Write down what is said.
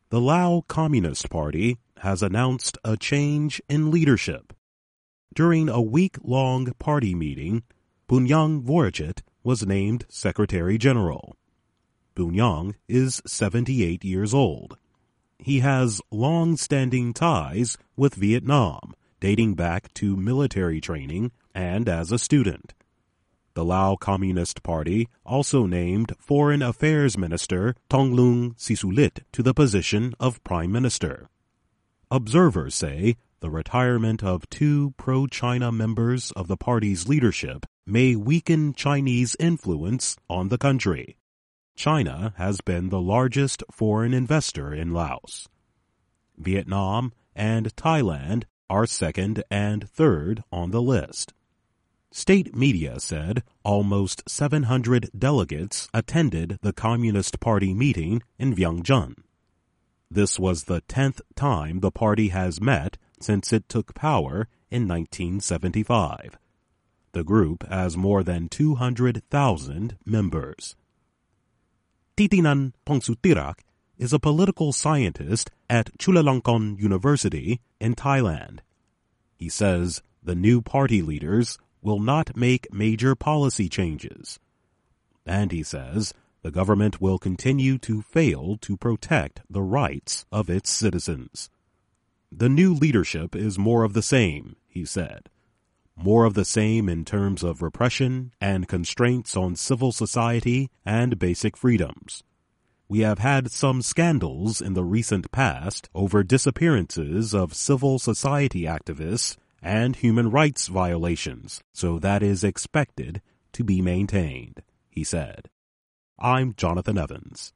The Lao Communist Party has announced a change in leadership. During a week-long party meeting, Bunyang Vorachit was named Secretary General. Bunyang is 78 years old. He has long-standing ties with Vietnam, dating back to military training and as a student. The Lao Communist Party also named Foreign Affairs Minister Thongloun Sisulit to the position of Prime Minister. Observers say the retirement of two pro-China members of the party's leadership may weaken Chinese influence on the country. China has been the largest foreign investor in Laos. Vietnam and Thailand are second and third on the list. State media said almost 700 delegates attended the Communist Party meeting in Vientiane. This was the 10th time the party has met since it took power in 1975. The group has more than 200,000 members. Titinan Pongsudhirak is a political scientist at Chulalongkorn University in Thailand. He says the new party leaders will not make major policy changes. And he says the government will continue to fail to protect the rights of its citizens. The new leadership is more of the same, he said. More of the same in terms of repression and constraints on civil society and basic freedoms. We have had some scandals in the recent past over disappearances of civil society activists and human rights violations, so that is expected to be maintained, he said. I'm Jonathan Evans.